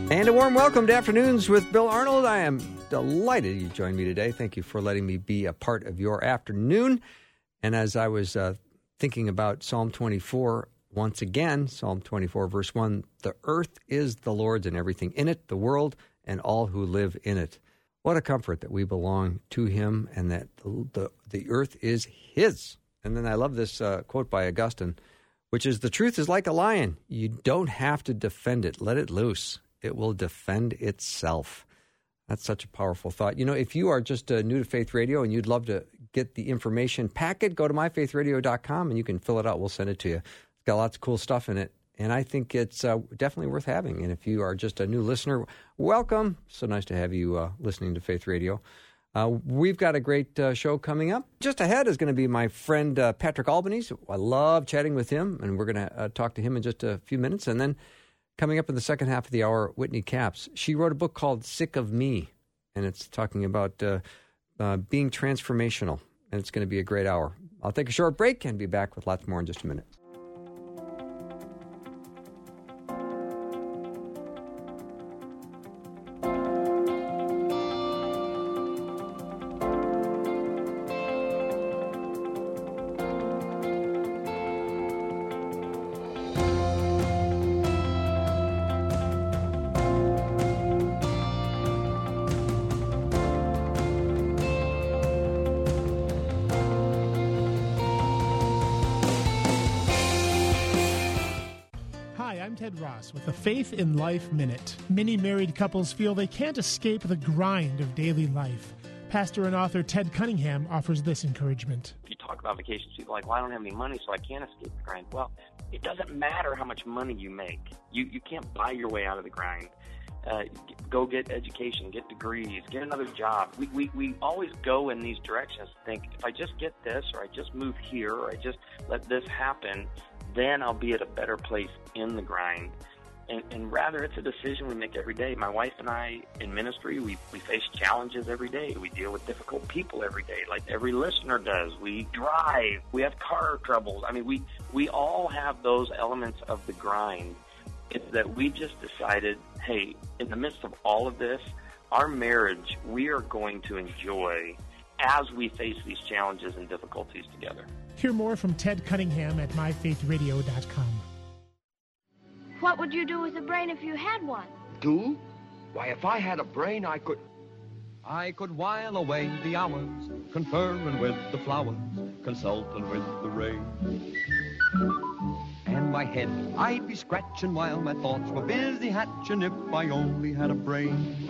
And a warm welcome to Afternoons with Bill Arnold. I am delighted you joined me today. Thank you for letting me be a part of your afternoon. And as I was thinking about Psalm 24, once again, Psalm 24, verse 1, the earth is the Lord's and everything in it, the world and all who live in it. What a comfort that we belong to him and that the earth is his. And then I love this quote by Augustine, which is, the truth is like a lion. You don't have to defend it. Let it loose. It will defend itself. That's such a powerful thought. You know, if you are just new to Faith Radio and you'd love to get the information packet, go to myfaithradio.com and you can fill it out. We'll send it to you. It's got lots of cool stuff in it, and I think it's definitely worth having. And if you are just a new listener, welcome. So nice to have you listening to Faith Radio. We've got a great show coming up. Just ahead is going to be my friend Patrick Albanese. I love chatting with him, and we're going to talk to him in just a few minutes. And then coming up in the second half of the hour, Whitney Capps. She wrote a book called Sick of Me, and it's talking about being transformational, and it's going to be a great hour. I'll take a short break and be back with lots more in just a minute. With the Faith in Life Minute. Many married couples feel they can't escape the grind of daily life. Pastor and author Ted Cunningham offers this encouragement. If you talk about vacations, people are like, well, I don't have any money, so I can't escape the grind. Well, it doesn't matter how much money you make. You can't buy your way out of the grind. Go get education, get degrees, get another job. We always go in these directions to think, if I just get this, or I just move here, or I just let this happen, then I'll be at a better place in the grind. And rather, it's a decision we make every day. My wife and I, in ministry, we face challenges every day. We deal with difficult people every day, like every listener does. We drive. We have car troubles. I mean, we all have those elements of the grind. It's that we just decided, hey, in the midst of all of this, our marriage, we are going to enjoy as we face these challenges and difficulties together. Hear more from Ted Cunningham at myfaithradio.com. What would you do with a brain if you had one? Do? Why, if I had a brain, I could while away the hours, conferring with the flowers, consulting with the rain. And my head I'd be scratching while my thoughts were busy hatching if I only had a brain.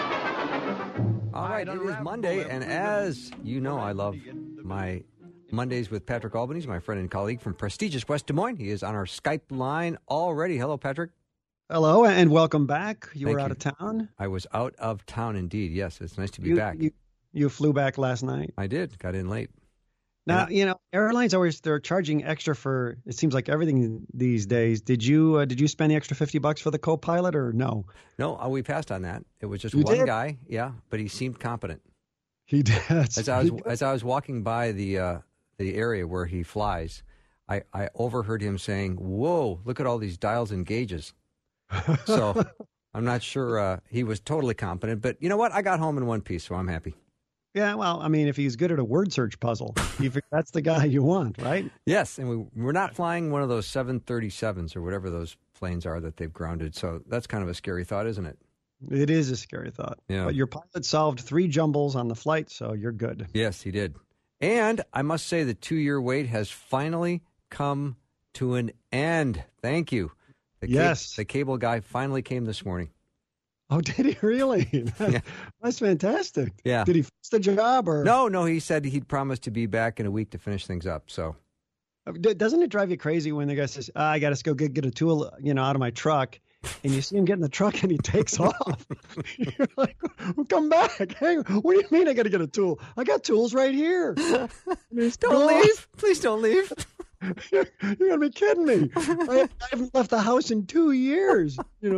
All right, it is Monday, and as you know, I love my Mondays with Patrick Albanese, my friend and colleague from prestigious West Des Moines. He is on our Skype line already. Hello, Patrick. Hello, and welcome back. You were out of town? I was out of town indeed, yes. It's nice to be back. You flew back last night? I did. Got in late. Now, you know, airlines they're charging extra for, it seems like, everything these days. Did you spend the extra $50 for the co-pilot or no? No, we passed on that. It was just one guy, yeah, but he seemed competent. He did. As I was walking by the area where he flies, I overheard him saying, "Whoa, look at all these dials and gauges." So I'm not sure he was totally competent, but you know what? I got home in one piece, so I'm happy. Yeah, well, I mean, if he's good at a word search puzzle, that's the guy you want, right? Yes, and we're not flying one of those 737s or whatever those planes are that they've grounded, so that's kind of a scary thought, isn't it? It is a scary thought. Yeah. But your pilot solved 3 jumbles on the flight, so you're good. Yes, he did. And I must say the 2-year wait has finally come to an end. Thank you. The cable guy finally came this morning. Oh, did he really? Yeah. That's fantastic. Yeah. Did he fix the job? Or No, he said he'd promised to be back in a week to finish things up. So, doesn't it drive you crazy when the guy says, I got to go get a tool, out of my truck, and you see him get in the truck and he takes off? You're like, well, come back. Hang on. What do you mean I got to get a tool? I got tools right here. Don't leave. Please don't leave. You're going to be kidding me. I haven't left the house in 2 years,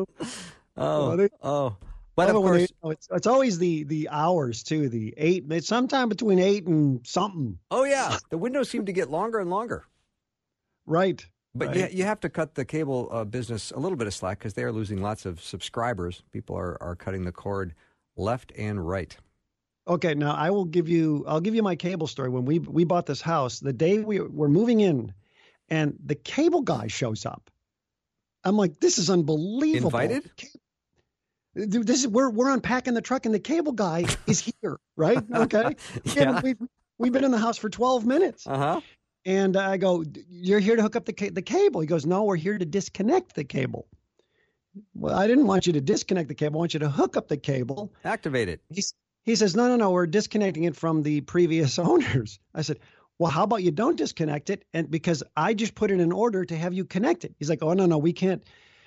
But of course, it's always the hours too. The 8. It's sometime between 8 and something. Oh yeah, the windows seem to get longer and longer. Right. But right? you have to cut the cable business a little bit of slack because they are losing lots of subscribers. People are cutting the cord left and right. Okay, now I'll give you my cable story. When we bought this house, the day we were moving in, and the cable guy shows up. I'm like, this is unbelievable. Invited? Dude, we're unpacking the truck, and the cable guy is here, right? Okay, Yeah. We've been in the house for 12 minutes. Uh-huh. And I go, you're here to hook up the cable. He goes, no, we're here to disconnect the cable. Well, I didn't want you to disconnect the cable. I want you to hook up the cable. Activate it. He says, no, we're disconnecting it from the previous owners. I said, well, how about you don't disconnect it? And because I just put it in order to have you connect it. He's like, oh, no, we can't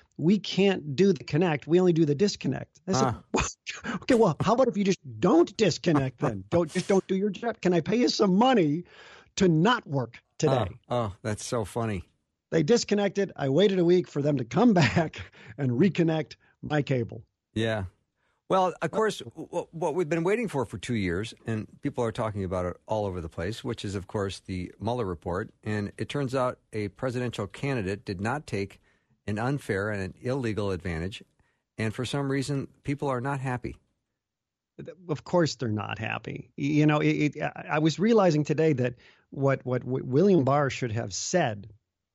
do the connect. We only do the disconnect. I said, well, okay, well, how about if you just don't disconnect then? Don't do your job. Can I pay you some money to not work today? Oh, that's so funny. They disconnected. I waited a week for them to come back and reconnect my cable. Yeah. Well, of course, what we've been waiting for 2 years, and people are talking about it all over the place, which is, of course, the Mueller report. And it turns out a presidential candidate did not take an unfair and an illegal advantage. And for some reason, people are not happy. Of course they're not happy. You know, I was realizing today that what William Barr should have said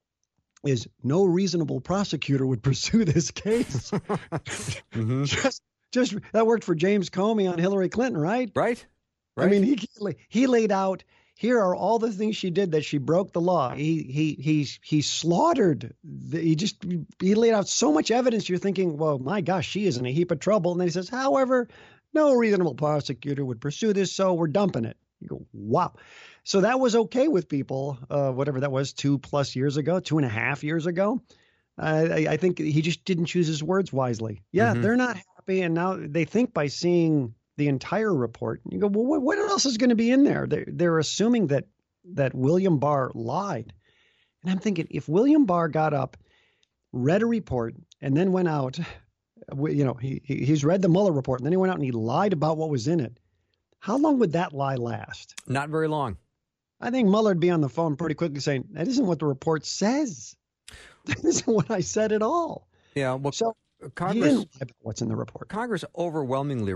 is no reasonable prosecutor would pursue this case. Mm-hmm. Just that worked for James Comey on Hillary Clinton, right? Right. I mean, he laid out, here are all the things she did that she broke the law. He slaughtered. He laid out so much evidence. You're thinking, well, my gosh, she is in a heap of trouble. And then he says, however, no reasonable prosecutor would pursue this, so we're dumping it. You go, wow. So that was okay with people, whatever that was, 2+ years ago, 2.5 years ago. I think he just didn't choose his words wisely. Yeah, they're not happy, and now they think by seeing the entire report, you go, well, what else is going to be in there? They're assuming that William Barr lied. And I'm thinking, if William Barr got up, read a report, and then went out, you know, he's read the Mueller report, and then he went out and he lied about what was in it, how long would that lie last? Not very long. I think Mueller'd be on the phone pretty quickly saying, that isn't what the report says. That isn't what I said at all. Yeah, well, So Congress, he didn't lie about what's in the report. Congress overwhelmingly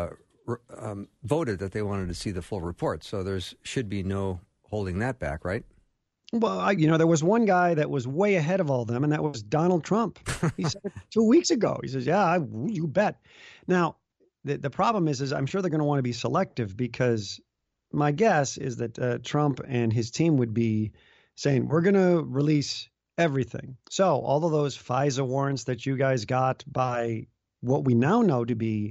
voted that they wanted to see the full report, so there should be no holding that back, right? Well, there was one guy that was way ahead of all them, and that was Donald Trump. He said it 2 weeks ago. He says, yeah, you bet. Now, the problem is I'm sure they're going to want to be selective, because my guess is that Trump and his team would be saying, we're going to release everything. So all of those FISA warrants that you guys got by what we now know to be,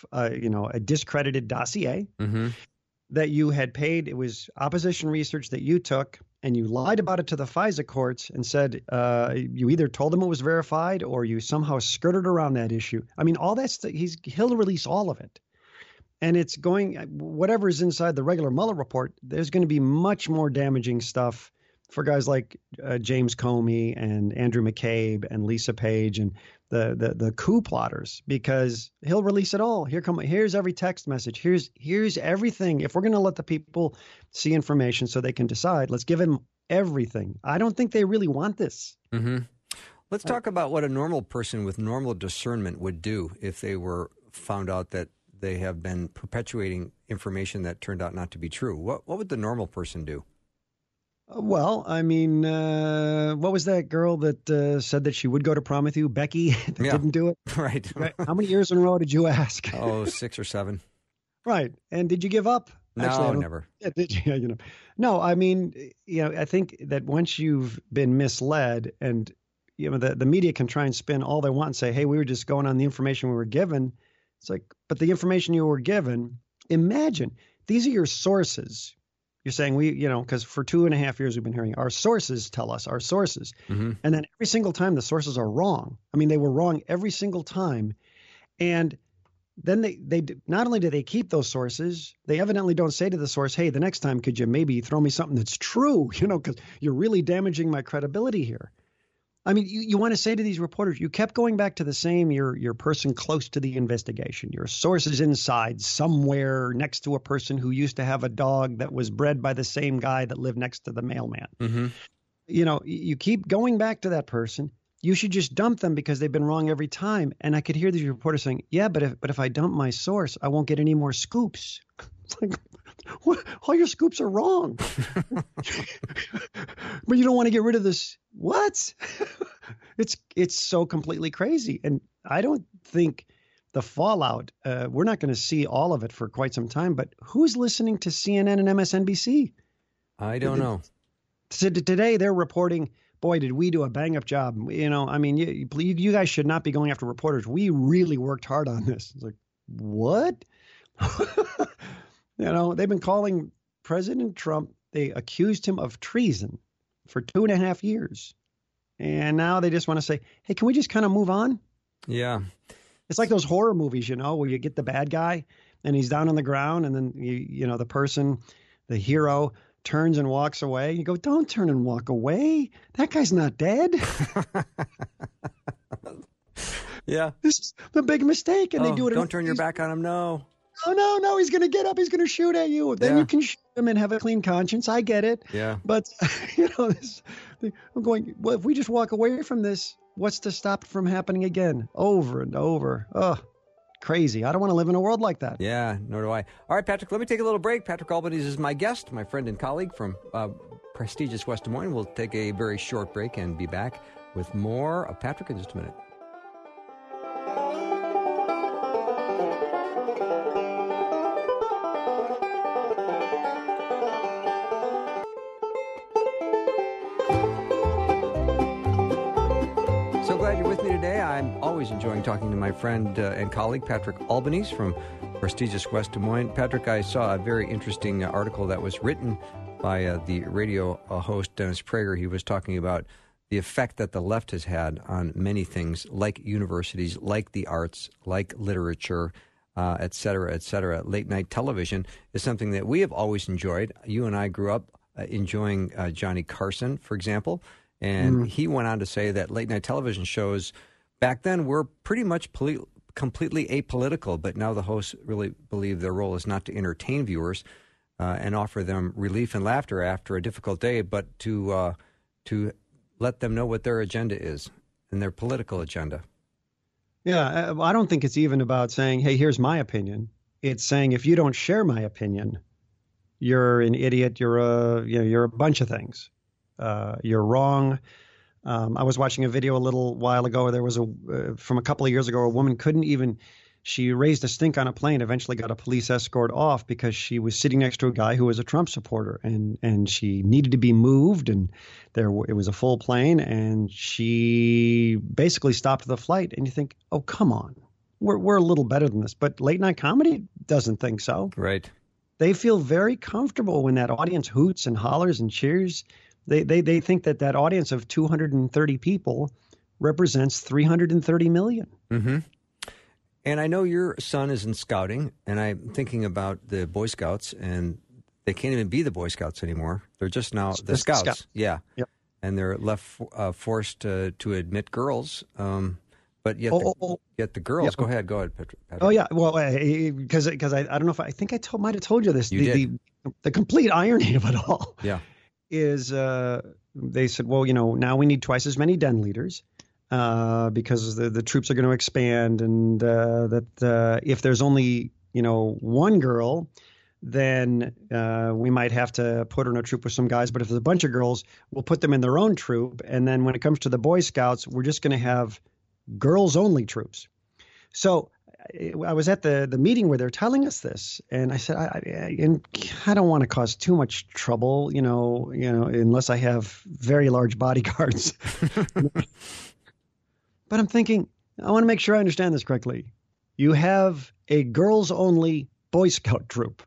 a discredited dossier that you had paid. It was opposition research that you took, and you lied about it to the FISA courts and said you either told them it was verified or you somehow skirted around that issue. I mean, all that stuff, he'll release all of it. And it's going, whatever is inside the regular Mueller report, there's going to be much more damaging stuff for guys like James Comey and Andrew McCabe and Lisa Page and the coup plotters, because he'll release it all. Here's every text message. Here's everything. If we're going to let the people see information so they can decide, let's give them everything. I don't think they really want this. Mm-hmm. Let's talk about what a normal person with normal discernment would do if they were found out that they have been perpetuating information that turned out not to be true. What would the normal person do? Well, I mean, what was that girl that said that she would go to prom with you, Becky, that didn't do it? Right. How many years in a row did you ask? 6 or 7. Right. And did you give up? No, Actually, never. Yeah, did you? No, I mean, I think that once you've been misled, and the media can try and spin all they want and say, hey, we were just going on the information we were given. It's like, but the information you were given, imagine, these are your sources. You're saying because for 2.5 years we've been hearing our sources tell us our sources. Mm-hmm. And then every single time the sources are wrong. I mean, they were wrong every single time. And then they not only do they keep those sources, they evidently don't say to the source, hey, the next time, could you maybe throw me something that's true, because you're really damaging my credibility here. I mean, you want to say to these reporters, you kept going back to the same, your person close to the investigation, your sources inside somewhere next to a person who used to have a dog that was bred by the same guy that lived next to the mailman. Mm-hmm. You keep going back to that person. You should just dump them because they've been wrong every time. And I could hear these reporters saying, yeah, but if I dump my source, I won't get any more scoops. It's like, what? All your scoops are wrong. But you don't want to get rid of this. What? It's so completely crazy. And I don't think the fallout, we're not going to see all of it for quite some time. But who's listening to CNN and MSNBC? I don't know. Today they're reporting, boy, did we do a bang up job. You guys should not be going after reporters. We really worked hard on this. It's like, what? They've been calling President Trump. They accused him of treason for 2.5 years. And now they just want to say, hey, can we just kind of move on? Yeah. It's like those horror movies, where you get the bad guy and he's down on the ground and then, the person, the hero, turns and walks away. You go, don't turn and walk away. That guy's not dead. Yeah. This is the big mistake. And they do it. Don't turn your back on him. No. Oh, no. He's going to get up. He's going to shoot at you. Then you can shoot him and have a clean conscience. I get it. Yeah. But, I'm going, well, if we just walk away from this, what's to stop it from happening again? Over and over. Oh, crazy. I don't want to live in a world like that. Yeah, nor do I. All right, Patrick, let me take a little break. Patrick Albanese is my guest, my friend and colleague from prestigious West Des Moines. We'll take a very short break and be back with more of Patrick in just a minute. I'm always enjoying talking to my friend and colleague, Patrick Albanese from prestigious West Des Moines. Patrick, I saw a very interesting article that was written by the radio host, Dennis Prager. He was talking about the effect that the left has had on many things, like universities, like the arts, like literature, et cetera, et cetera. Late-night television is something that we have always enjoyed. You and I grew up enjoying Johnny Carson, for example, and he went on to say that late-night television shows back then were pretty much completely apolitical, but now the hosts really believe their role is not to entertain viewers and offer them relief and laughter after a difficult day, but to let them know what their agenda is and their political agenda. Yeah, I don't think it's even about saying, hey, here's my opinion. It's saying if you don't share my opinion, you're an idiot, you're a bunch of things. You're wrong. I was watching a video a little while ago. There was from a couple of years ago, a woman she raised a stink on a plane, eventually got a police escort off because she was sitting next to a guy who was a Trump supporter and she needed to be moved and it was a full plane and she basically stopped the flight. And you think, oh, come on, we're a little better than this. But late night comedy doesn't think so. Right. They feel very comfortable when that audience hoots and hollers and cheers. They think that audience of 230 people represents 330 million. Mm-hmm. And I know your son is in scouting, and I'm thinking about the Boy Scouts, and they can't even be the Boy Scouts anymore. They're just now the Scouts. Yeah. Yep. And they're forced to admit girls, but yet the girls. Yeah. Go ahead, Patrick. Oh yeah, well, because I don't know if I think I might have told you this. You did. The complete irony of it all. Yeah. Is they said, well, now we need twice as many den leaders because the troops are going to expand, and that if there's only one girl, then we might have to put her in a troop with some guys. But if there's a bunch of girls, we'll put them in their own troop. And then when it comes to the Boy Scouts, we're just going to have girls only troops. So I was at the meeting where they're telling us this, and I said, I don't want to cause too much trouble, unless I have very large bodyguards. But I'm thinking, I want to make sure I understand this correctly. You have a girls-only Boy Scout troop.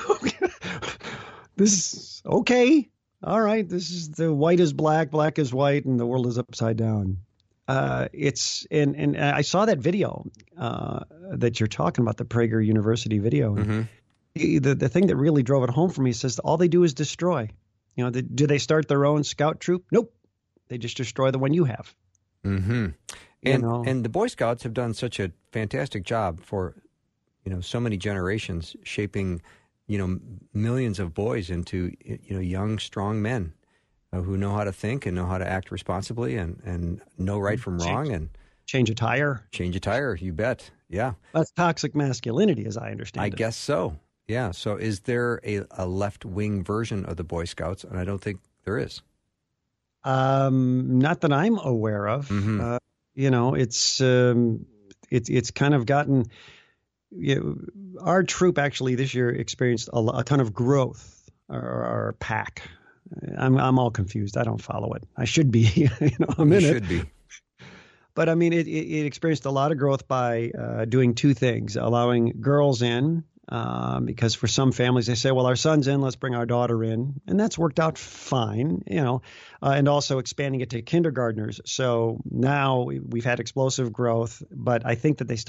This is okay. All right. This is the white is black, black is white, and the world is upside down. And I saw that video that you're talking about, the Prager University video. Mm-hmm. The thing that really drove it home for me says all they do is destroy. Do they start their own scout troop? Nope. They just destroy the one you have. Mm-hmm. And the Boy Scouts have done such a fantastic job for, so many generations, shaping, millions of boys into, young, strong men. who know how to think and know how to act responsibly and know right from wrong and change a tire. Change a tire, you bet. Yeah. That's toxic masculinity, as I understand it. I guess so. Yeah. So is there a left-wing version of the Boy Scouts? And I don't think there is. Not that I'm aware of. Mm-hmm. It's kind of gotten. Our troop actually this year experienced a ton of growth. Our pack. I'm all confused. I don't follow it. I should be. I'm in it. You should be. But I mean, it experienced a lot of growth by doing two things: allowing girls in, because for some families they say, "Well, our son's in, let's bring our daughter in," and that's worked out fine, and also expanding it to kindergartners. So now we've had explosive growth, but I think that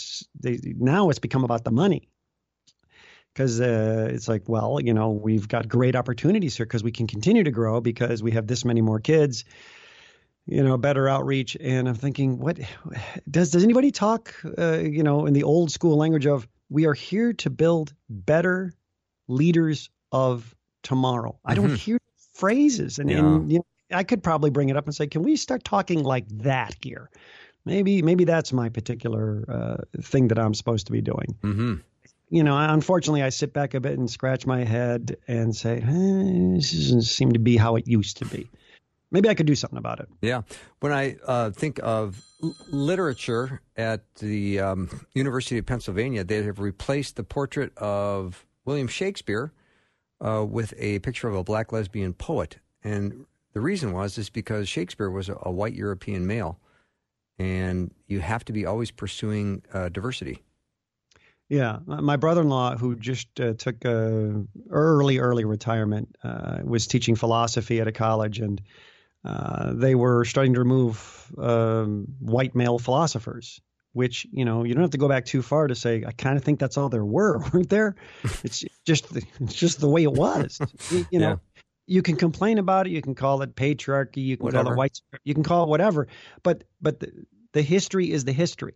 now it's become about the money. Because it's like, well, we've got great opportunities here because we can continue to grow because we have this many more kids. Better outreach. And I'm thinking, what does anybody talk, in the old school language of we are here to build better leaders of tomorrow. I don't hear phrases. And I could probably bring it up and say, can we start talking like that here? Maybe that's my particular thing that I'm supposed to be doing. Mm-hmm. Unfortunately, I sit back a bit and scratch my head and say, this doesn't seem to be how it used to be. Maybe I could do something about it. Yeah. When I think of literature at the University of Pennsylvania, they have replaced the portrait of William Shakespeare with a picture of a black lesbian poet. And the reason is because Shakespeare was a white European male, and you have to be always pursuing diversity. Yeah. My brother-in-law, who just took early retirement, was teaching philosophy at a college, and they were starting to remove white male philosophers, which, you don't have to go back too far to say, I kind of think that's all there weren't there? It's just the way it was. You can complain about it. You can call it patriarchy. You can call it white. You can call it whatever. But the history is the history.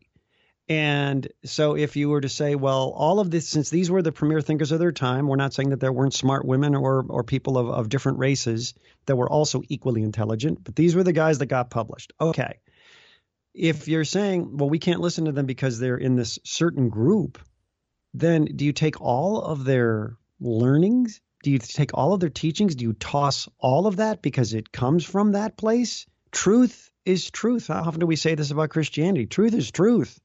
And so if you were to say, well, all of this, since these were the premier thinkers of their time, we're not saying that there weren't smart women or people of different races that were also equally intelligent, but these were the guys that got published. Okay. If you're saying, well, we can't listen to them because they're in this certain group, then do you take all of their learnings? Do you take all of their teachings? Do you toss all of that because it comes from that place? Truth is truth. How often do we say this about Christianity? Truth is truth.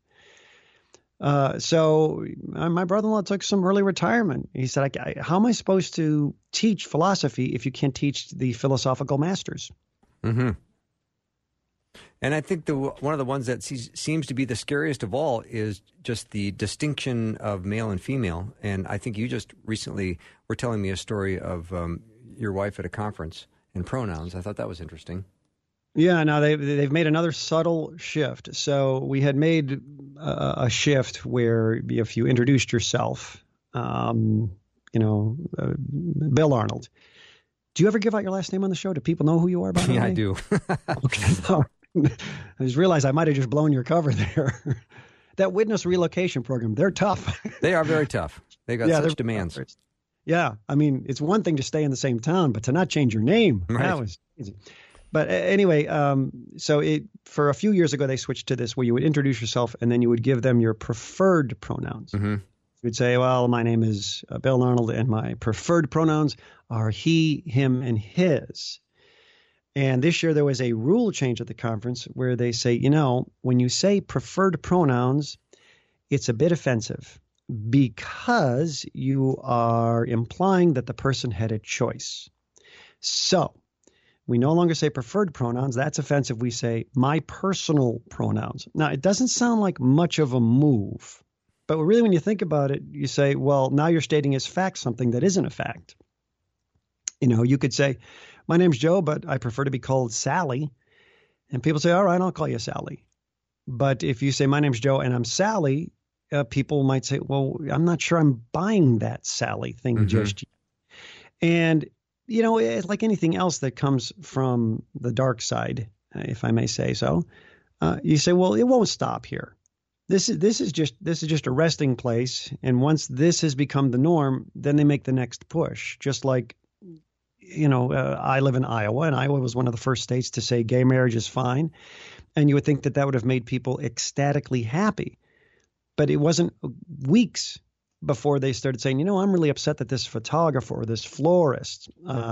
So my brother-in-law took some early retirement. He said, how am I supposed to teach philosophy if you can't teach the philosophical masters? Mm-hmm. And I think one of the ones that seems to be the scariest of all is just the distinction of male and female. And I think you just recently were telling me a story of your wife at a conference and pronouns. I thought that was interesting. Yeah, now they've made another subtle shift. So we had made a shift where if you introduced yourself, Bill Arnold. Do you ever give out your last name on the show? Do people know who you are? By the way? Yeah, I do. Okay. I just realized I might have just blown your cover there. That witness relocation program, they're tough. They are very tough. They got such demands. Yeah, I mean, it's one thing to stay in the same town, but to not change your name, that was easy. But anyway, so for a few years ago, they switched to this where you would introduce yourself and then you would give them your preferred pronouns. Mm-hmm. You'd say, well, my name is Bill Arnold and my preferred pronouns are he, him, and his. And this year there was a rule change at the conference where they say, when you say preferred pronouns, it's a bit offensive because you are implying that the person had a choice. So we no longer say preferred pronouns. That's offensive. We say my personal pronouns. Now, it doesn't sound like much of a move, but really when you think about it, you say, well, now you're stating as fact something that isn't a fact. You could say, my name's Joe, but I prefer to be called Sally. And people say, all right, I'll call you Sally. But if you say my name's Joe and I'm Sally, people might say, well, I'm not sure I'm buying that Sally thing just yet. And it's like anything else that comes from the dark side, if I may say so. You say, well, it won't stop here. This is just a resting place, and once this has become the norm, then they make the next push. Just like I live in Iowa, and Iowa was one of the first states to say gay marriage is fine. And you would think that would have made people ecstatically happy. But it wasn't weeks before they started saying, I'm really upset that this photographer or this florist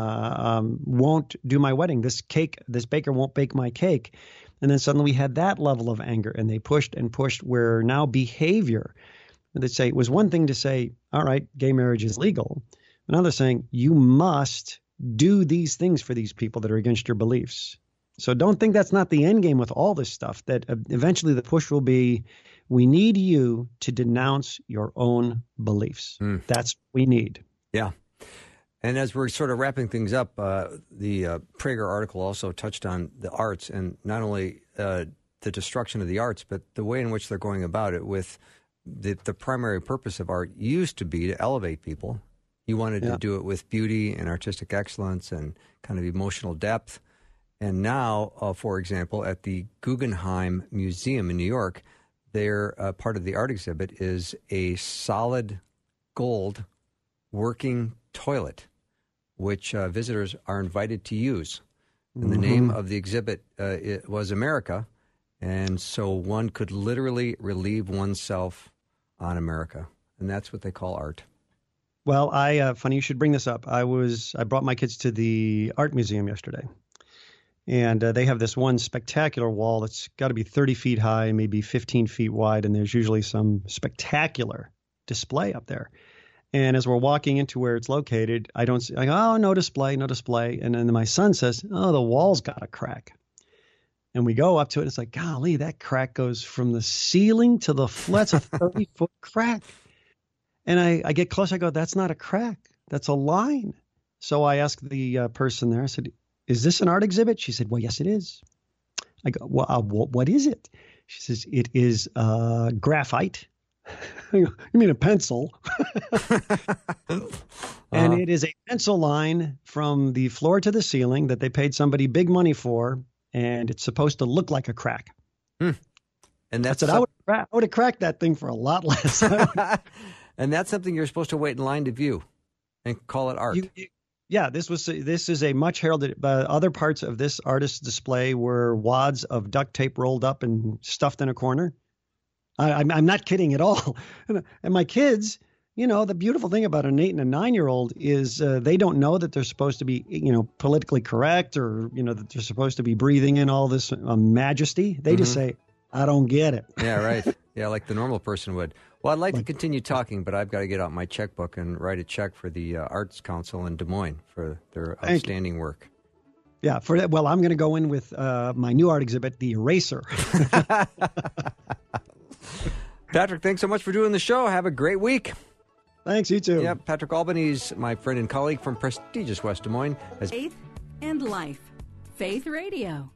won't do my wedding. This baker won't bake my cake. And then suddenly we had that level of anger, and they pushed and pushed, where now behavior, they'd say, it was one thing to say, all right, gay marriage is legal. But now they're saying you must do these things for these people that are against your beliefs. So don't think that's not the end game with all this stuff, that eventually the push will be, we need you to denounce your own beliefs. That's what we need. Yeah. And as we're sort of wrapping things up, the Prager article also touched on the arts, and not only the destruction of the arts, but the way in which they're going about it, with the primary purpose of art used to be to elevate people. You wanted to do it with beauty and artistic excellence and kind of emotional depth. And now, for example, at the Guggenheim Museum in New York, their part of the art exhibit is a solid gold working toilet, which visitors are invited to use. And the name of the exhibit it was America, and so one could literally relieve oneself on America, and that's what they call art. Well, funny you should bring this up. I brought my kids to the art museum yesterday. And they have this one spectacular wall that's got to be 30 feet high, maybe 15 feet wide, and there's usually some spectacular display up there. And as we're walking into where it's located, I don't see, no display. And then my son says, oh, the wall's got a crack. And we go up to it, and it's like, golly, that crack goes from the ceiling to the floor. That's a 30-foot crack. And I get close, I go, that's not a crack. That's a line. So I asked the person there, I said, is this an art exhibit? She said, well, yes, it is. I go, well, what is it? She says, it is graphite. You mean a pencil? And it is a pencil line from the floor to the ceiling that they paid somebody big money for, and it's supposed to look like a crack. And that's I would have cracked that thing for a lot less. And that's something you're supposed to wait in line to view and call it art. Yeah, this is a much heralded. Other parts of this artist's display were wads of duct tape rolled up and stuffed in a corner. I'm not kidding at all. And my kids, the beautiful thing about an 8 and a 9-year-old is they don't know that they're supposed to be, politically correct, or that they're supposed to be breathing in all this majesty. They just say, "I don't get it." Yeah, right. Yeah, like the normal person would. Well, I'd like to continue talking, but I've got to get out my checkbook and write a check for the Arts Council in Des Moines for their outstanding work. Yeah, for that. Well, I'm going to go in with my new art exhibit, The Eraser. Patrick, thanks so much for doing the show. Have a great week. Thanks, you too. Yeah, Patrick Albanese, my friend and colleague from prestigious West Des Moines. Faith and Life. Faith Radio.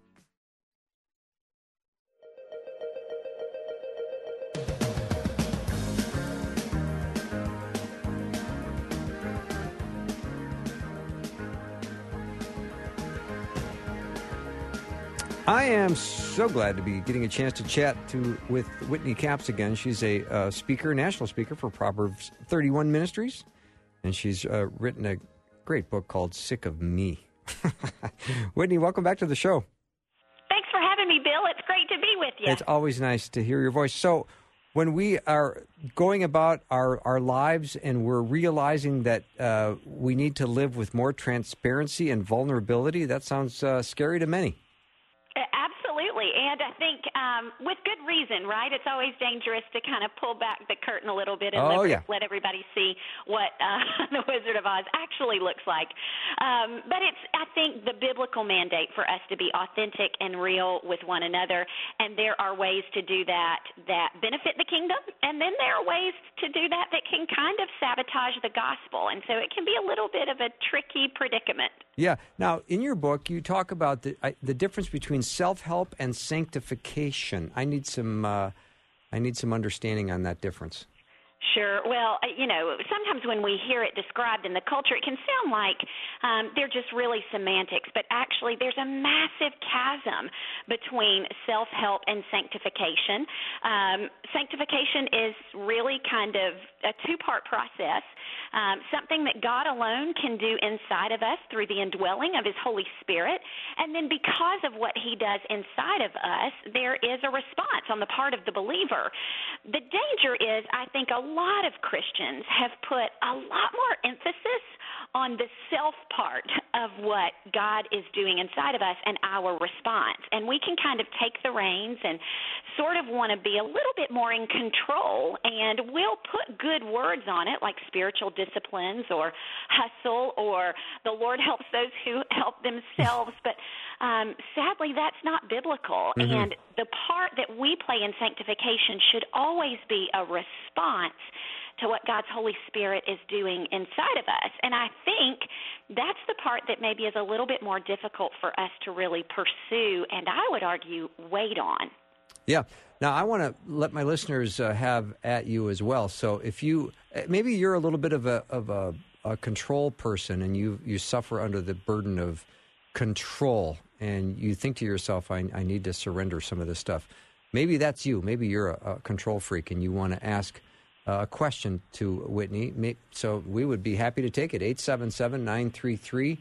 I am so glad to be getting a chance to chat with Whitney Capps again. She's a speaker, national speaker for Proverbs 31 Ministries, and she's written a great book called Sick of Me. Whitney, welcome back to the show. Thanks for having me, Bill. It's great to be with you. It's always nice to hear your voice. So when we are going about our lives and we're realizing that we need to live with more transparency and vulnerability, that sounds scary to many. Absolutely, and I think with good reason, right? It's always dangerous to kind of pull back the curtain a little bit and let everybody see what the Wizard of Oz actually looks like. But it's, I think, the biblical mandate for us to be authentic and real with one another, and there are ways to do that benefit the kingdom, and then there are ways to do that can kind of sabotage the gospel, and so it can be a little bit of a tricky predicament. Yeah. Now, in your book, you talk about the difference between self-help and sanctification. I need some understanding on that difference. Sure. Well, sometimes when we hear it described in the culture, it can sound like they're just really semantics. But actually, there's a massive chasm between self-help and sanctification. Sanctification is really kind of a two-part process, something that God alone can do inside of us through the indwelling of His Holy Spirit. And then because of what He does inside of us, there is a response on the part of the believer. The danger is, I think a lot of Christians have put a lot more emphasis on the self part of what God is doing inside of us and our response. And we can kind of take the reins and sort of want to be a little bit more in control, and we'll put good words on it like spiritual disciplines or hustle or the Lord helps those who help themselves. But sadly, that's not biblical. Mm-hmm. And the part that we play in sanctification should always be a response to what God's Holy Spirit is doing inside of us. And I think that's the part that maybe is a little bit more difficult for us to really pursue, and I would argue wait on. Yeah. Now, I want to let my listeners have at you as well. So if maybe you're a little bit of a control person, and you suffer under the burden of control, and you think to yourself, I need to surrender some of this stuff. Maybe that's you. Maybe you're a control freak, and you want to ask a question to Whitney. So we would be happy to take it. 877-933-2484,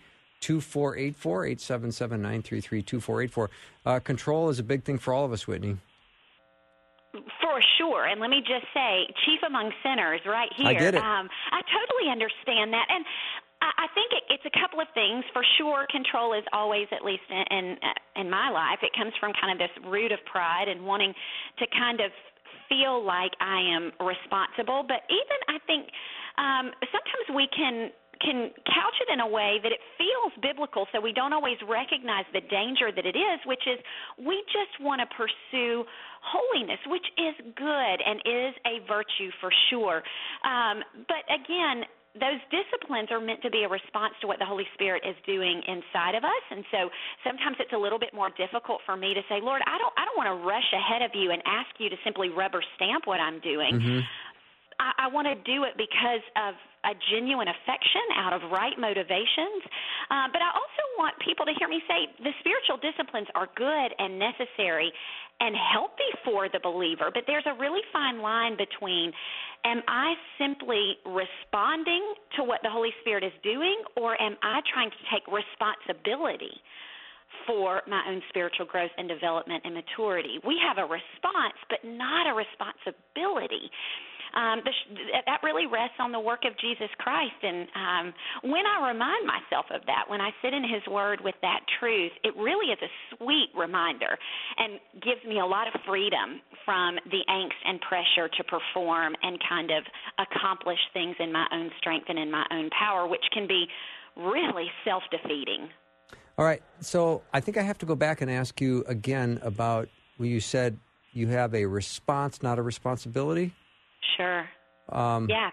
877-933-2484. Control is a big thing for all of us, Whitney. For sure. And let me just say, chief among sinners right here. I get it. I totally understand that. And I think it's a couple of things. For sure, control is always, at least in my life, it comes from kind of this root of pride and wanting to kind of feel like I am responsible. But even I think sometimes we can couch it in a way that it feels biblical, so we don't always recognize the danger that it is, which is we just want to pursue holiness, which is good and is a virtue for sure. But again, those disciplines are meant to be a response to what the Holy Spirit is doing inside of us. And so sometimes it's a little bit more difficult for me to say, Lord, I don't want to rush ahead of you and ask you to simply rubber stamp what I'm doing. Mm-hmm. I want to do it because of a genuine affection out of right motivations. But I also want people to hear me say the spiritual disciplines are good and necessary and healthy for the believer, but there's a really fine line between, am I simply responding to what the Holy Spirit is doing, or am I trying to take responsibility for my own spiritual growth and development and maturity? We have a response, but not a responsibility. That really rests on the work of Jesus Christ. And when I remind myself of that, when I sit in His Word with that truth, it really is a sweet reminder and gives me a lot of freedom from the angst and pressure to perform and kind of accomplish things in my own strength and in my own power, which can be really self-defeating. All right. So I think I have to go back and ask you again about when you said you have a response, not a responsibility. Sure. Yeah.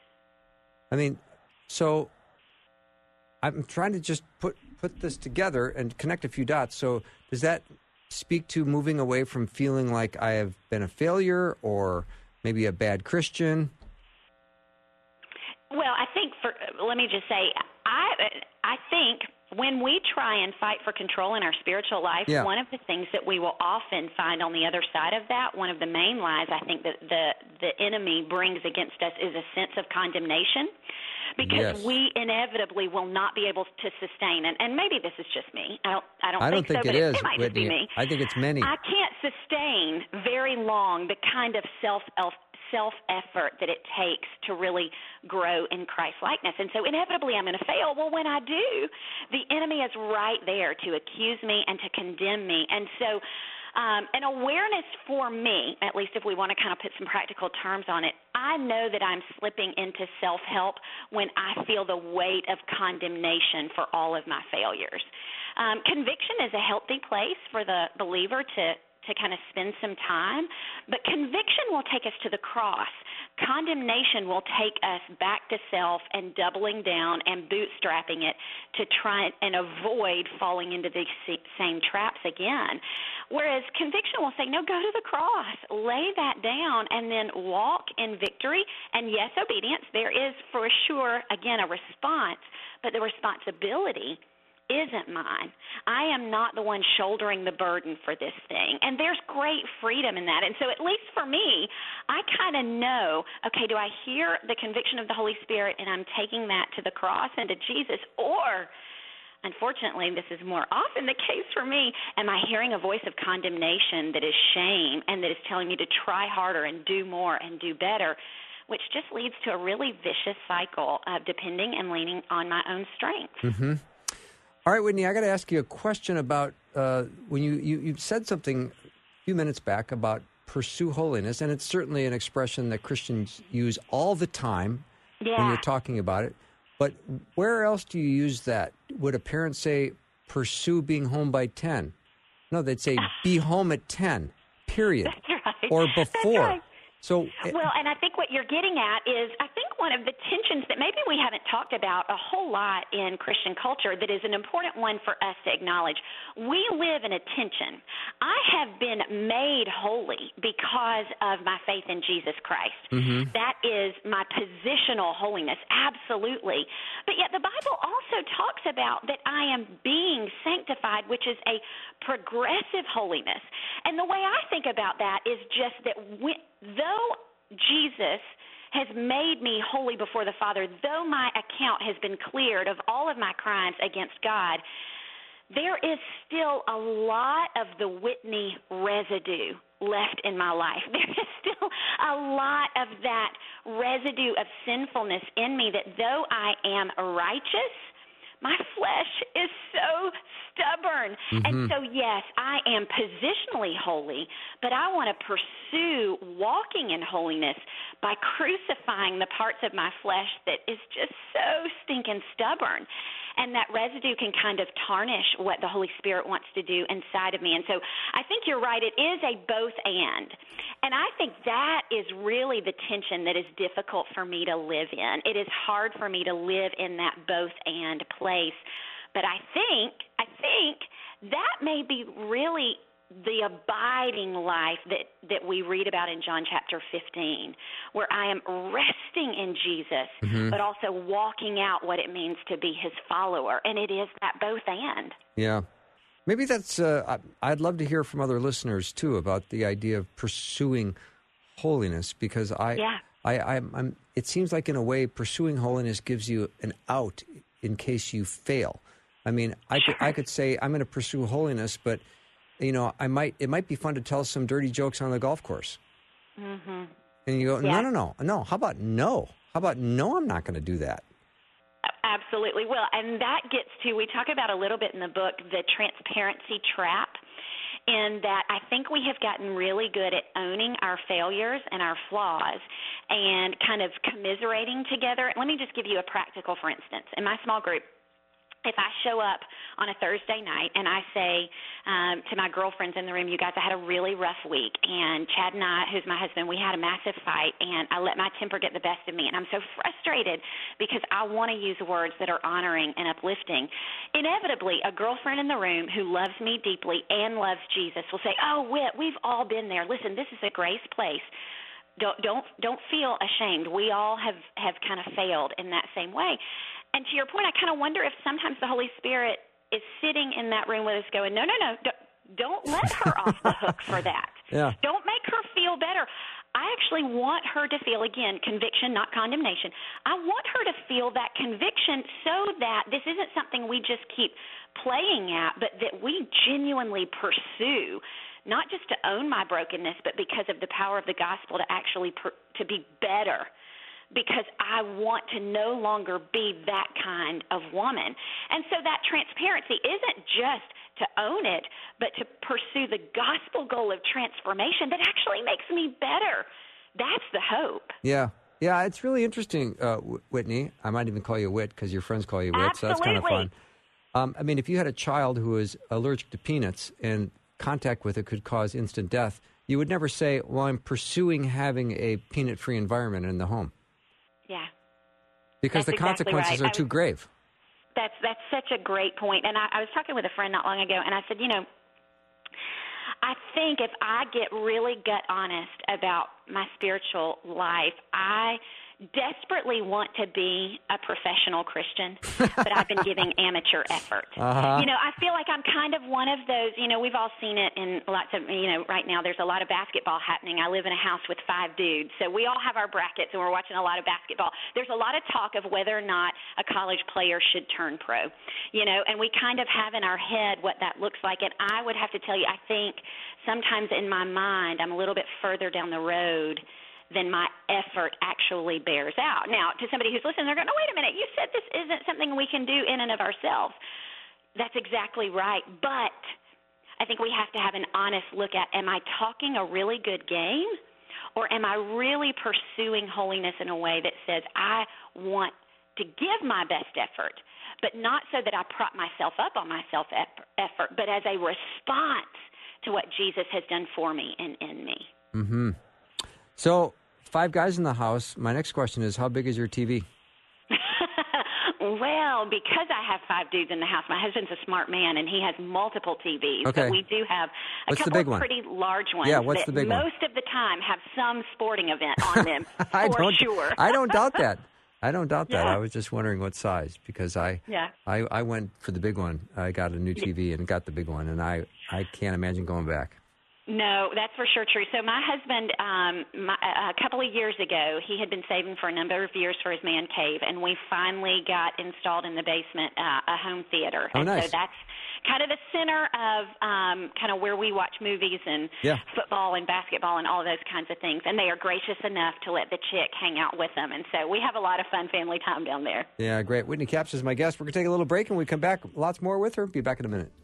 I mean, so I'm trying to just put this together and connect a few dots. So does that speak to moving away from feeling like I have been a failure or maybe a bad Christian? Well, I think let me just say, I think when we try and fight for control in our spiritual life, one of the things that we will often find on the other side of that, one of the main lies I think that the enemy brings against us is a sense of condemnation, because we inevitably will not be able to sustain. And maybe this is just me. I don't think so, it is, it might Whitney. just be me. I think it's many. I can't sustain very long the kind of self-effort that it takes to really grow in Christ-likeness. And so inevitably I'm going to fail. Well, when I do, the enemy is right there to accuse me and to condemn me. And so an awareness for me, at least if we want to kind of put some practical terms on it, I know that I'm slipping into self-help when I feel the weight of condemnation for all of my failures. Conviction is a healthy place for the believer to to kind of spend some time. But conviction will take us to the cross. Condemnation will take us back to self and doubling down and bootstrapping it to try and avoid falling into these same traps again. Whereas conviction will say, no, go to the cross, lay that down, and then walk in victory. And yes, obedience, there is for sure, again, a response, but the responsibility isn't mine. I am not the one shouldering the burden for this thing. And there's great freedom in that. And so at least for me, I kind of know, okay, do I hear the conviction of the Holy Spirit and I'm taking that to the cross and to Jesus? Or, unfortunately, this is more often the case for me, am I hearing a voice of condemnation that is shame and that is telling me to try harder and do more and do better, which just leads to a really vicious cycle of depending and leaning on my own strength. Mm-hmm. All right, Whitney, I got to ask you a question about when you said something a few minutes back about pursue holiness, and it's certainly an expression that Christians use all the time when you're talking about it. But where else do you use that? Would a parent say, pursue being home by 10? No, they'd say, be home at 10, period. That's right. Or before. That's right. So, well, and I think what you're getting at is, I think one of the tensions that maybe we haven't talked about a whole lot in Christian culture that is an important one for us to acknowledge. We live in a tension. I have been made holy because of my faith in Jesus Christ. Mm-hmm. That is my positional holiness, absolutely. But yet the Bible also talks about that I am being sanctified, which is a progressive holiness. And the way I think about that is just that though Jesus has made me holy before the Father, though my account has been cleared of all of my crimes against God, there is still a lot of the Whitney residue left in my life. There is still a lot of that residue of sinfulness in me that though I am righteous, my flesh is so stubborn. Mm-hmm. And so, yes, I am positionally holy, but I want to pursue walking in holiness by crucifying the parts of my flesh that is just so stinking stubborn. And that residue can kind of tarnish what the Holy Spirit wants to do inside of me. And so I think you're right. It is a both and. And I think that is really the tension that is difficult for me to live in. It is hard for me to live in that both and place. But I think that may be really the abiding life that we read about in John chapter 15, where I am resting in Jesus, mm-hmm. but also walking out what it means to be his follower. And it is that both and. Yeah. Maybe that's, I'd love to hear from other listeners, too, about the idea of pursuing holiness, because I'm, it seems like in a way pursuing holiness gives you an out in case you fail. I mean, I could say I'm going to pursue holiness, but you know, it might be fun to tell some dirty jokes on the golf course. Mm-hmm. And you go, no. How about no? I'm not going to do that. Absolutely. Well, and that gets to, we talk about a little bit in the book, the transparency trap, in that I think we have gotten really good at owning our failures and our flaws and kind of commiserating together. Let me just give you a practical, for instance. In my small group, if I show up on a Thursday night and I say to my girlfriends in the room, you guys, I had a really rough week, and Chad and I, who's my husband, we had a massive fight, and I let my temper get the best of me, and I'm so frustrated because I want to use words that are honoring and uplifting. Inevitably, a girlfriend in the room who loves me deeply and loves Jesus will say, oh, Whit, we've all been there. Listen, this is a grace place. Don't feel ashamed. We all have kind of failed in that same way. And to your point, I kind of wonder if sometimes the Holy Spirit is sitting in that room with us going, no, don't let her off the hook for that. Yeah. Don't make her feel better. I actually want her to feel, again, conviction, not condemnation. I want her to feel that conviction so that this isn't something we just keep playing at, but that we genuinely pursue, not just to own my brokenness, but because of the power of the gospel to actually to be better. Because I want to no longer be that kind of woman. And so that transparency isn't just to own it, but to pursue the gospel goal of transformation that actually makes me better. That's the hope. Yeah. Yeah, it's really interesting, Whitney. I might even call you Whit because your friends call you Whit, Absolutely. So that's kind of fun. I mean, if you had a child who is allergic to peanuts and contact with it could cause instant death, you would never say, well, I'm pursuing having a peanut-free environment in the home. Yeah. Because the consequences are too grave. That's such a great point. And I was talking with a friend not long ago, and I said, I think if I get really gut honest about my spiritual life, I desperately want to be a professional Christian, but I've been giving amateur effort. Uh-huh. I feel like I'm kind of one of those, we've all seen it in lots of, right now there's a lot of basketball happening. I live in a house with 5 dudes, so we all have our brackets and we're watching a lot of basketball. There's a lot of talk of whether or not a college player should turn pro, and we kind of have in our head what that looks like. And I would have to tell you, I think sometimes in my mind I'm a little bit further down the road than my effort actually bears out. Now, to somebody who's listening, they're going, oh, wait a minute, you said this isn't something we can do in and of ourselves. That's exactly right. But I think we have to have an honest look at, am I talking a really good game, or am I really pursuing holiness in a way that says I want to give my best effort, but not so that I prop myself up on my self-effort, but as a response to what Jesus has done for me and in me. Mm-hmm. So, 5 guys in the house. My next question is, how big is your TV? Well, because I have 5 dudes in the house, my husband's a smart man, and he has multiple TVs. Okay. But we do have a What's couple the big of one? pretty large ones Yeah, what's that the big one? most of the time have some sporting event on them, sure. I don't doubt that. I don't doubt that. Yeah. I was just wondering what size, because I went for the big one. I got a new TV and got the big one, and I can't imagine going back. No, that's for sure true. So my husband, a couple of years ago, he had been saving for a number of years for his man cave, and we finally got installed in the basement a home theater. Oh, and nice. so that's kind of the center of kind of where we watch movies and football and basketball and all of those kinds of things. And they are gracious enough to let the chick hang out with them. And so we have a lot of fun family time down there. Yeah, great. Whitney Capps is my guest. We're going to take a little break, and when we come back, lots more with her. Be back in a minute.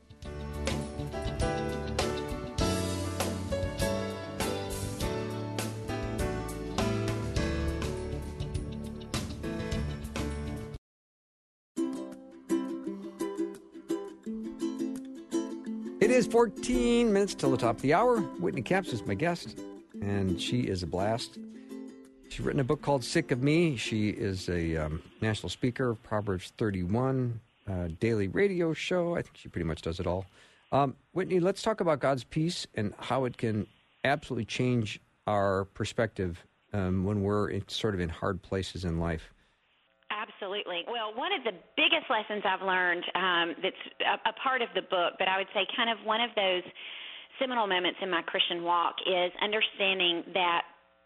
It is 14 minutes till the top of the hour. Whitney Capps is my guest, and she is a blast. She's written a book called Sick of Me. She is a national speaker, Proverbs 31, daily radio show. I think she pretty much does it all. Whitney, let's talk about God's peace and how it can absolutely change our perspective when we're sort of in hard places in life. Absolutely. Well, one of the biggest lessons I've learned that's a part of the book, but I would say kind of one of those seminal moments in my Christian walk is understanding that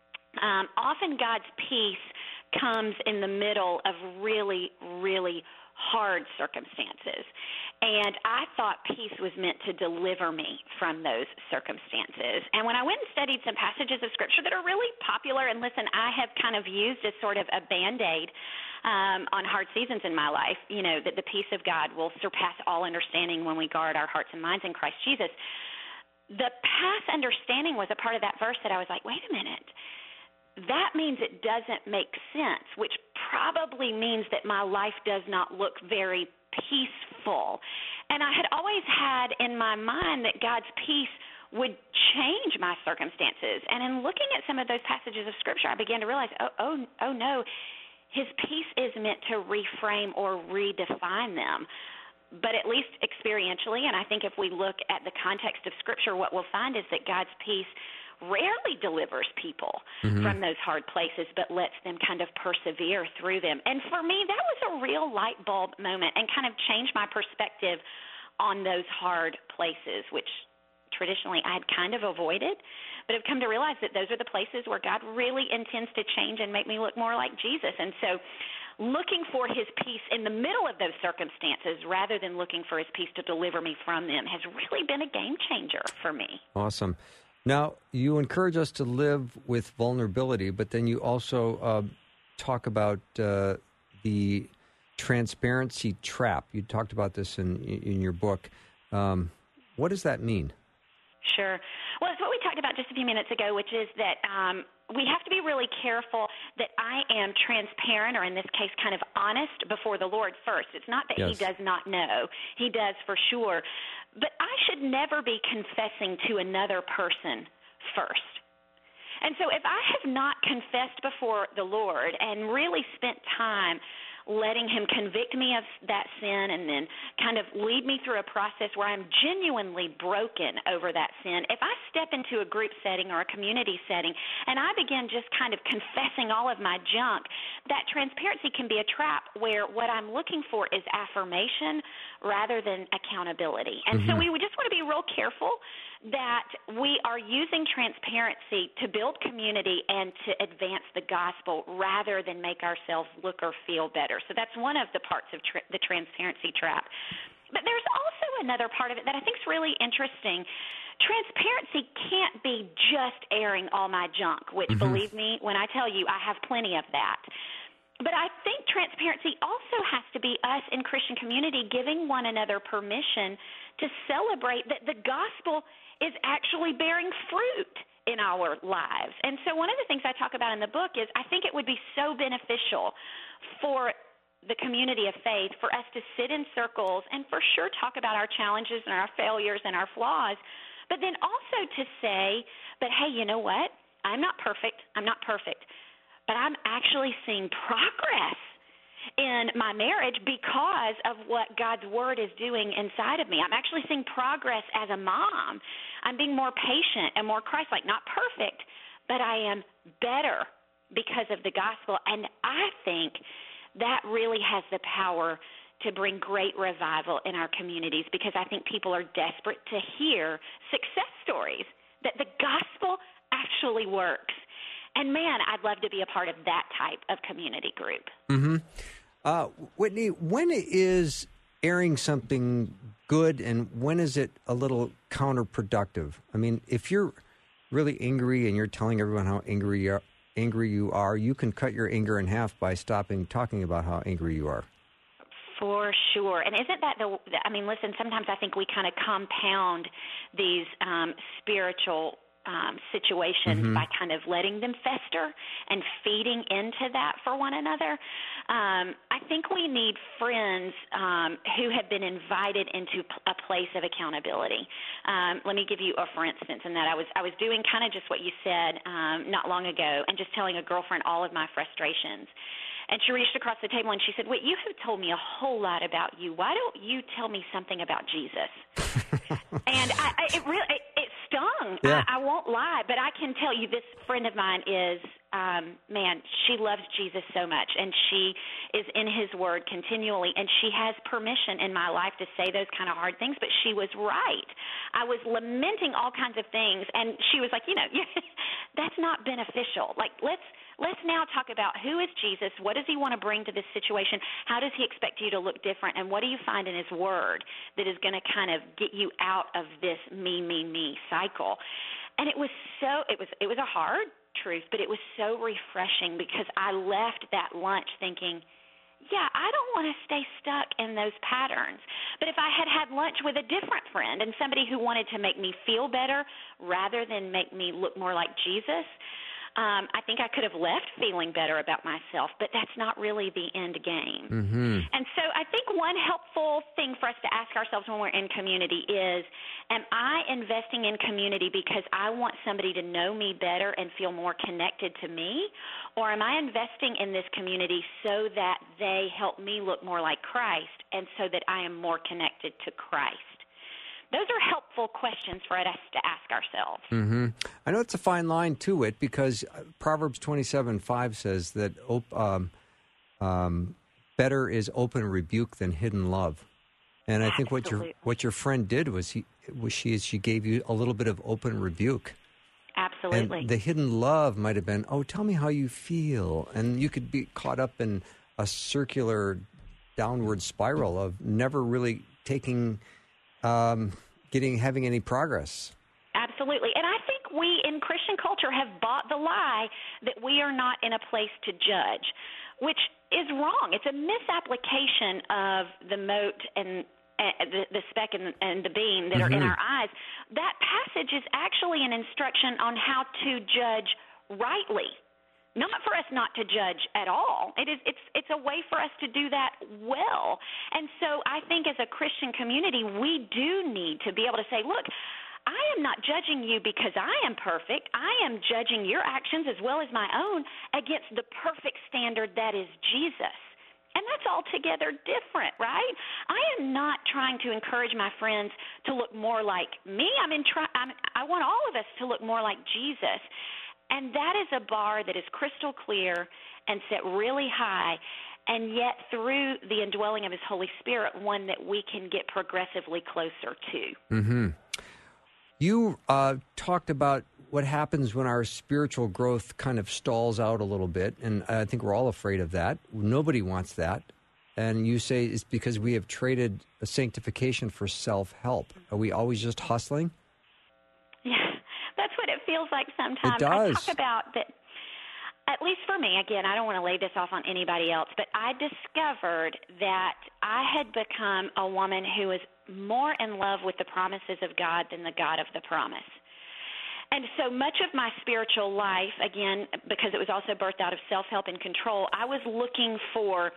often God's peace comes in the middle of really, really hard circumstances. And I thought peace was meant to deliver me from those circumstances. And when I went and studied some passages of Scripture that are really popular, and listen, I have kind of used as sort of a Band-Aid on hard seasons in my life, that the peace of God will surpass all understanding when we guard our hearts and minds in Christ Jesus. The past understanding was a part of that verse that I was like, wait a minute. That means it doesn't make sense, which probably means that my life does not look very peaceful. And I had always had in my mind that God's peace would change my circumstances. And in looking at some of those passages of Scripture, I began to realize, oh no, His peace is meant to reframe or redefine them. But at least experientially, and I think if we look at the context of Scripture, what we'll find is that God's peace rarely delivers people from those hard places, but lets them kind of persevere through them. And for me, that was a real light bulb moment and kind of changed my perspective on those hard places, which traditionally I had kind of avoided, but I've come to realize that those are the places where God really intends to change and make me look more like Jesus. And so looking for His peace in the middle of those circumstances rather than looking for His peace to deliver me from them has really been a game changer for me. Awesome. Now, you encourage us to live with vulnerability, but then you also talk about the transparency trap. You talked about this in your book. What does that mean? Sure. Well, it's what we talked about just a few minutes ago, which is that we have to be really careful that I am transparent, or in this case kind of honest, before the Lord first. It's not that He does not know. He does for sure. But I should never be confessing to another person first. And so if I have not confessed before the Lord and really spent time letting Him convict me of that sin and then kind of lead me through a process where I'm genuinely broken over that sin, if I step into a group setting or a community setting and I begin just kind of confessing all of my junk, that transparency can be a trap where what I'm looking for is affirmation rather than accountability. And so we just want to be real careful that we are using transparency to build community and to advance the gospel rather than make ourselves look or feel better. So that's one of the parts of the transparency trap. But there's also another part of it that I think is really interesting. Transparency can't be just airing all my junk, which, believe me, when I tell you, I have plenty of that. But I think transparency also has to be us in Christian community giving one another permission to celebrate that the gospel is actually bearing fruit in our lives. And so one of the things I talk about in the book is I think it would be so beneficial for the community of faith for us to sit in circles and for sure talk about our challenges and our failures and our flaws, but then also to say, but hey, you know what? I'm not perfect, but I'm actually seeing progress in my marriage because of what God's Word is doing inside of me. I'm actually seeing progress as a mom. I'm being more patient and more Christ-like. Not perfect, but I am better because of the gospel. And I think that really has the power to bring great revival in our communities because I think people are desperate to hear success stories, that the gospel actually works. And, man, I'd love to be a part of that type of community group. Whitney, when is airing something good and when is it a little counterproductive? I mean, if you're really angry and you're telling everyone how angry you are, you can cut your anger in half by stopping talking about how angry you are. For sure. And isn't that listen, sometimes I think we kind of compound these spiritual situations by kind of letting them fester and feeding into that for one another. I think we need friends who have been invited into a place of accountability. Let me give you a for instance in that I was doing kind of just what you said not long ago and just telling a girlfriend all of my frustrations. And she reached across the table and she said, "Wait, you have told me a whole lot about you. Why don't you tell me something about Jesus?" And it stung. Yeah. I won't lie, but I can tell you this friend of mine is, she loves Jesus so much, and she is in His Word continually, and she has permission in my life to say those kind of hard things, but she was right. I was lamenting all kinds of things, and she was like, that's not beneficial. Like, let's now talk about who is Jesus, what does He want to bring to this situation, how does He expect you to look different, and what do you find in His Word that is going to kind of get you out of this me cycle. And it was a hard truth, but it was so refreshing because I left that lunch thinking, I don't want to stay stuck in those patterns. But if I had lunch with a different friend and somebody who wanted to make me feel better rather than make me look more like Jesus, I think I could have left feeling better about myself, but that's not really the end game. And so I think one helpful thing for us to ask ourselves when we're in community is, am I investing in community because I want somebody to know me better and feel more connected to me? Or am I investing in this community so that they help me look more like Christ and so that I am more connected to Christ? Those are helpful questions for us to ask ourselves. I know it's a fine line to it because Proverbs 27:5 says that better is open rebuke than hidden love. And I think what your friend did was she gave you a little bit of open rebuke. Absolutely. And the hidden love might have been, tell me how you feel. And you could be caught up in a circular downward spiral of never really having any progress. Absolutely. And I think we in Christian culture have bought the lie that we are not in a place to judge, which is wrong. It's a misapplication of the mote and the speck and the beam that are in our eyes. That passage is actually an instruction on how to judge rightly, not for us not to judge at all. It's a way for us to do that well. And so I think as a Christian community, we do need to be able to say, look, I am not judging you because I am perfect. I am judging your actions as well as my own against the perfect standard that is Jesus. And that's altogether different, right? I am not trying to encourage my friends to look more like me. I want all of us to look more like Jesus. And that is a bar that is crystal clear and set really high, and yet through the indwelling of his Holy Spirit, one that we can get progressively closer to. Mm-hmm. You talked about what happens when our spiritual growth kind of stalls out a little bit, and I think we're all afraid of that. Nobody wants that. And you say it's because we have traded sanctification for self-help. Are we always just hustling? Yeah, that's what it feels like sometimes. It does. I talk about that, at least for me, again, I don't want to lay this off on anybody else, but I discovered that I had become a woman who was more in love with the promises of God than the God of the promise. And so much of my spiritual life, again, because it was also birthed out of self-help and control, I was looking for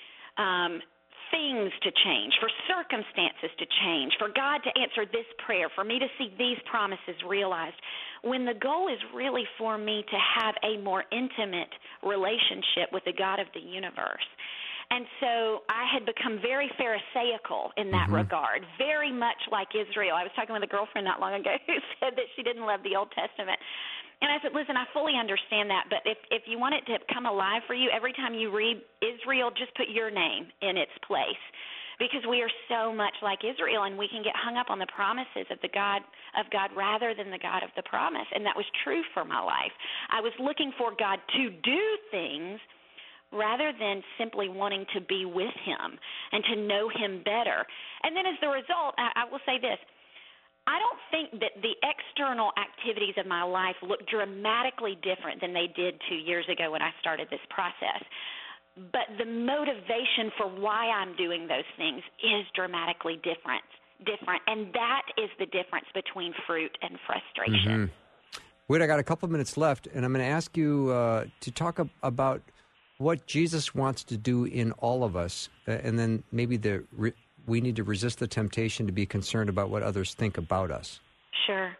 things to change, for circumstances to change, for God to answer this prayer, for me to see these promises realized, when the goal is really for me to have a more intimate relationship with the God of the universe. And so I had become very pharisaical in that regard, very much like Israel. I was talking with a girlfriend not long ago who said that she didn't love the Old Testament. And I said, listen, I fully understand that, but if you want it to come alive for you, every time you read Israel, just put your name in its place, because we are so much like Israel, and we can get hung up on the promises of God rather than the God of the promise. And that was true for my life. I was looking for God to do things rather than simply wanting to be with him and to know him better. And then as the result, I will say this, I don't think that the external activities of my life look dramatically different than they did 2 years ago when I started this process. But the motivation for why I'm doing those things is dramatically different. And that is the difference between fruit and frustration. Wait, I got a couple minutes left, and I'm going to ask you to talk about what Jesus wants to do in all of us, and then maybe we need to resist the temptation to be concerned about what others think about us. Sure.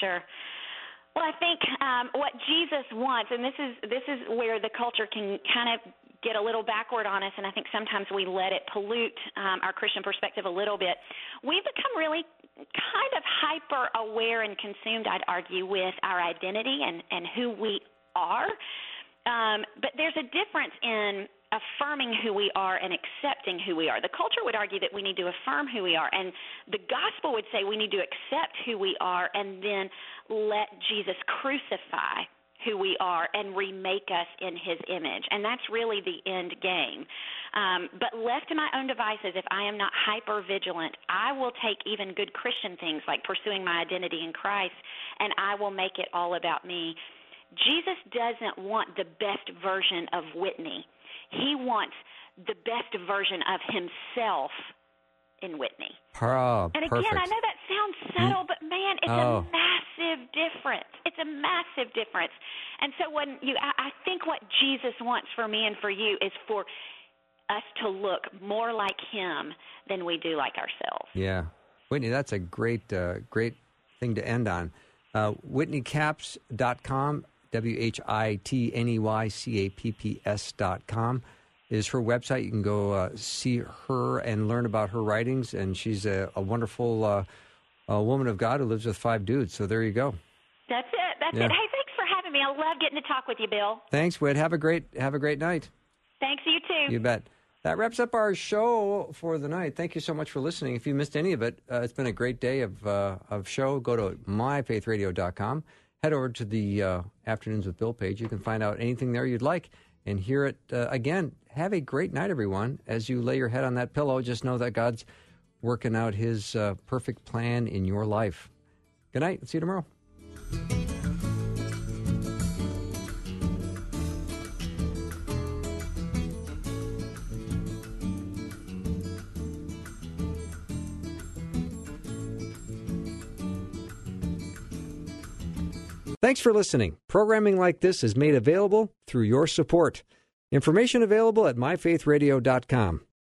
Well, I think what Jesus wants, and this is where the culture can kind of get a little backward on us, and I think sometimes we let it pollute our Christian perspective a little bit. We've become really kind of hyper-aware and consumed, I'd argue, with our identity and who we are. But there's a difference in affirming who we are and accepting who we are. The culture would argue that we need to affirm who we are, and the gospel would say we need to accept who we are and then let Jesus crucify who we are and remake us in his image. And that's really the end game. But left to my own devices, if I am not hyper-vigilant, I will take even good Christian things like pursuing my identity in Christ, and I will make it all about me. Jesus doesn't want the best version of Whitney. He wants the best version of himself in Whitney. And again, perfect. I know that sounds subtle, but man, it's a massive difference. It's a massive difference. And so I think what Jesus wants for me and for you is for us to look more like him than we do like ourselves. Yeah. Whitney, that's a great thing to end on. WhitneyCapps.com, WhitneyCapps.com is her website. You can go see her and learn about her writings, and she's a wonderful woman of God who lives with 5 dudes. So there you go. That's it. Hey, thanks for having me. I love getting to talk with you, Bill. Thanks, Whit. Have a great night. Thanks, you too. You bet. That wraps up our show for the night. Thank you so much for listening. If you missed any of it, it's been a great day of show. Go to myfaithradio.com. Head over to the Afternoons with Bill page. You can find out anything there you'd like and hear it again. Have a great night, everyone. As you lay your head on that pillow, just know that God's working out his perfect plan in your life. Good night. See you tomorrow. Thanks for listening. Programming like this is made available through your support. Information available at myfaithradio.com.